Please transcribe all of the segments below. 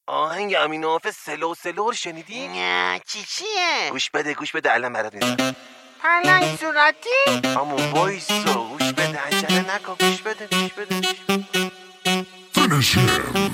آهنگ امین حافظ سلو سلو رو شنیدی؟ نه چیه؟ گوش بده الان برات میزنم. پلنگ صورتی؟ اما وایسا گوش بده، عجله نکن، گوش بده. Finish him.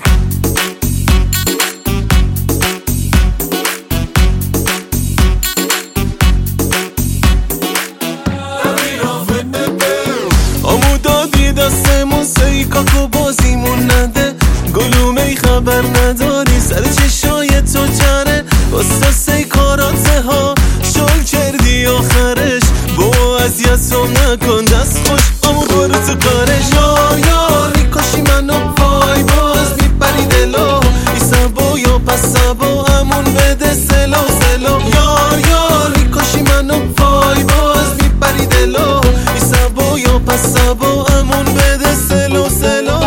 دستمون سیکاکو بازیمون نده، گلومه خبر نداری سر چشای تو جره، واسه سیکاراته ها شل کردی آخرش، با اذیتم نکن دست خوش امو برو تو کارش. یار میکاشی منو پای باز میبری دلو، ای سبا یا پس سبا امون بده سلو سلو. یار میکاشی منو پای باز میبری دلو، ای سبا یا پس سبا امون بده سلو سلو.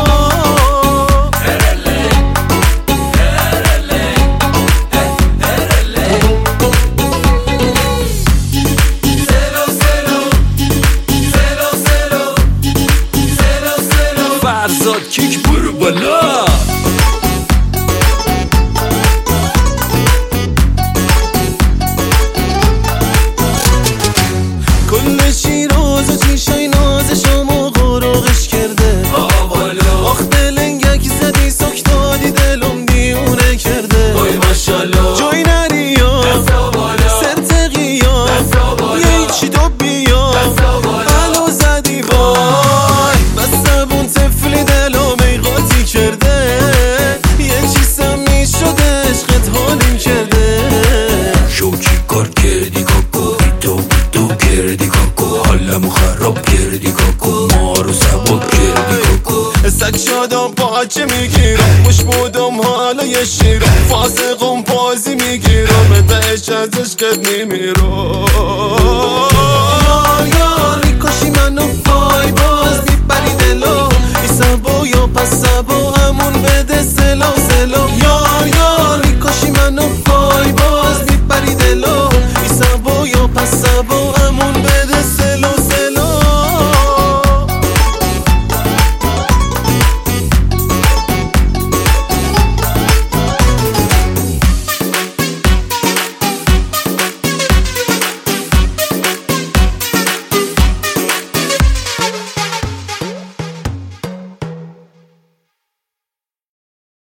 فرزاد کیک برو بالا. کل شیراز و چیشای نازشامو غرقش کرده، آخ دلنگک زدی سک دادی دلم دیونه کرده. جای نریا سرتقیا یه چی تو بیا علو زدی وای، بس زبون تفلی دلو میقاتی کرده، یه چیزم میشد عشقت حالیم کرده. شوچی کار کردی کاکو، بیتو کردی کاکو، حالمو خراب کردی کاکو، ما رو سبک کردی کاکو. سگ شادم پاچه میگیرم، مش بودم حالا یه شیرم، فاسقم بازی میگیرم، اتش ازش کد میمیرم.